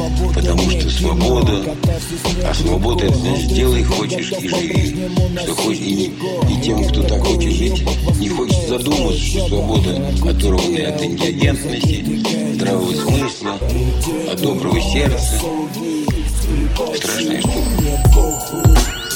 Потому что свобода, а свобода — это значит, делай хочешь и живи, что хочешь, и тем, кто так хочет жить, не хочет задуматься, что свобода оторванная от интеллигентности, здравого смысла, от доброго сердца. Страшная штука.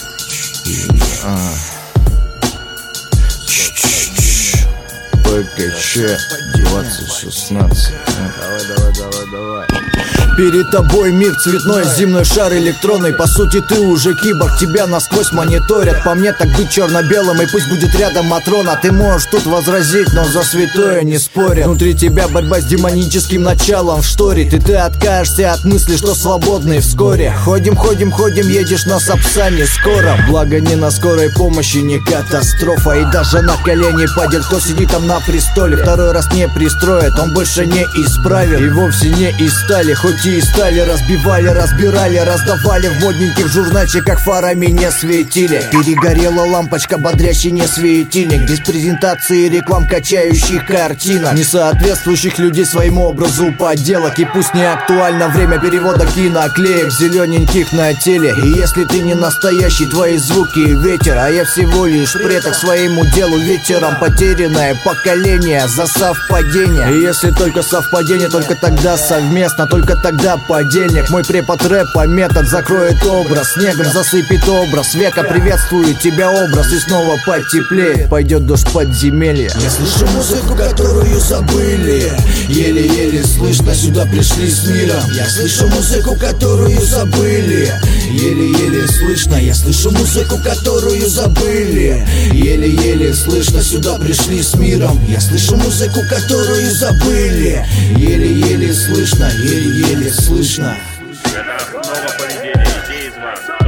ПКЧ 2016. Давай. Перед тобой мир цветной, земной шар электронный. По сути ты уже киборг, тебя насквозь мониторят. По мне так быть черно-белым, и пусть будет рядом Матрона. Ты можешь тут возразить, но за святое не спорят. Внутри тебя борьба с демоническим началом в шторе. Ты откажешься от мысли, что свободный вскоре. Ходим, едешь на Сапсане скоро. Благо не на скорой помощи, не катастрофа. И даже на колени падет, кто сидит там на престоле. Второй раз не пристроит, он больше не исправен. И вовсе не из стали, хоть и из стали. Разбивали, разбирали, раздавали в модненьких журнальчиках, фарами не светили. Перегорела лампочка, бодрящий не светильник. Без презентации и реклам, качающих картинок, не соответствующих людей своему образу подделок. И пусть не актуально время перевода киноклеек зелененьких на теле. И если ты не настоящий, твои звуки ветер, а я всего лишь предок своему делу. Ветером потерянное поколение за совпадение. И если только совпадение, только тогда совместно, только тогда подельник. Мой препод рэпа метод закроет образ, снегом засыпет образ века. Приветствую тебя образ, и снова потеплеет. Пойдет дождь подземелья. Я слышу музыку, которую забыли. Еле-еле слышно, сюда пришли с миром. Я слышу музыку, которую забыли. Еле-еле слышно, я слышу музыку, которую забыли. Еле-еле слышно, сюда пришли с миром. Я слышу музыку, которую забыли. Еле-еле слышно, еле-еле слышно. Это основа поведения, идеи из вас.